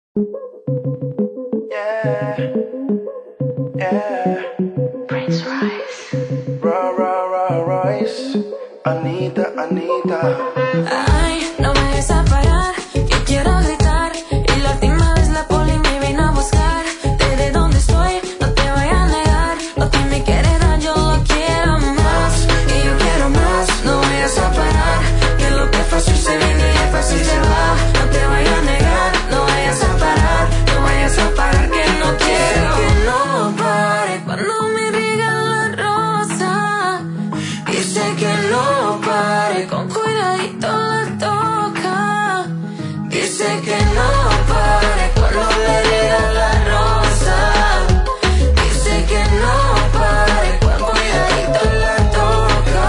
Yeah, yeah. Prince Royce. Royce. Anita, Anita. Ay, no me dejes a parar, que quiero gritar. Y la última vez la poli me vino a buscar. Desde donde estoy, no te voy a negar. Lo que me quieres dar, yo lo quiero más. Y yo quiero más, no vayas a parar. Que lo que es fácil se viene y es fácil se va. No te voy a negar, no vayas a parar. No vayas a parar, que no quiero que no pare. Cuando me riegan la rosa, dice que no pare, con cuidadito la toca. Dice que no pare, cuando le riega la rosa. Dice que no pare, con cuidadito la toca.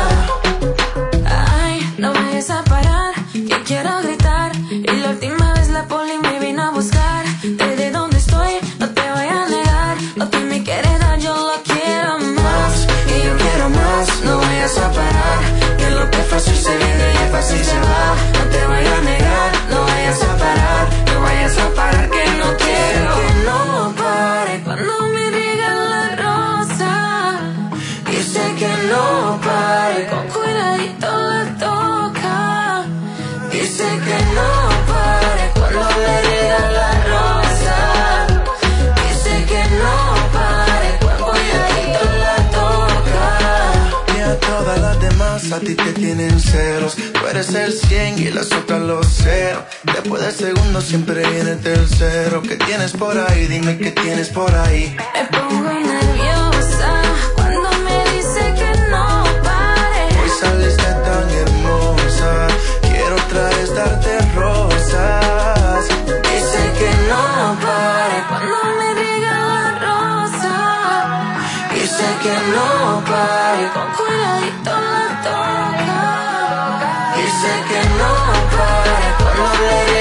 Ay, no me vayas a parar, que quiero gritar. Y la última vez la poli me vino a buscar. Desde donde estoy, no te voy a negar. Lo que me quieres dar, yo lo quiero más. Y yo quiero más, no vayas a parar. Que lo que es fácil se viene y es fácil se va. No te voy a negar, no vayas a parar. No vayas a parar, que no quiero que no pare. Cuando me riega la rosa, dice que no pare, con cuidadito la toca. Dice que no pare, cuando le riega la rosa. Dice que no pare, con cuidadito la toca. Y a todas las demás a ti te tienen ceros. Tú eres el 100 y las otras los 0. Después del segundo siempre viene el tercero. ¿Qué tienes por ahí? Dime qué tienes por ahí. Me pongo nerviosa cuando me dice que no pare. Hoy saliste tan hermosa, quiero otra vez darte rosas. Dice que no pare cuando me riega la rosa. Dice que no pare, con cuidadito la toca. Dice que no pare cuando le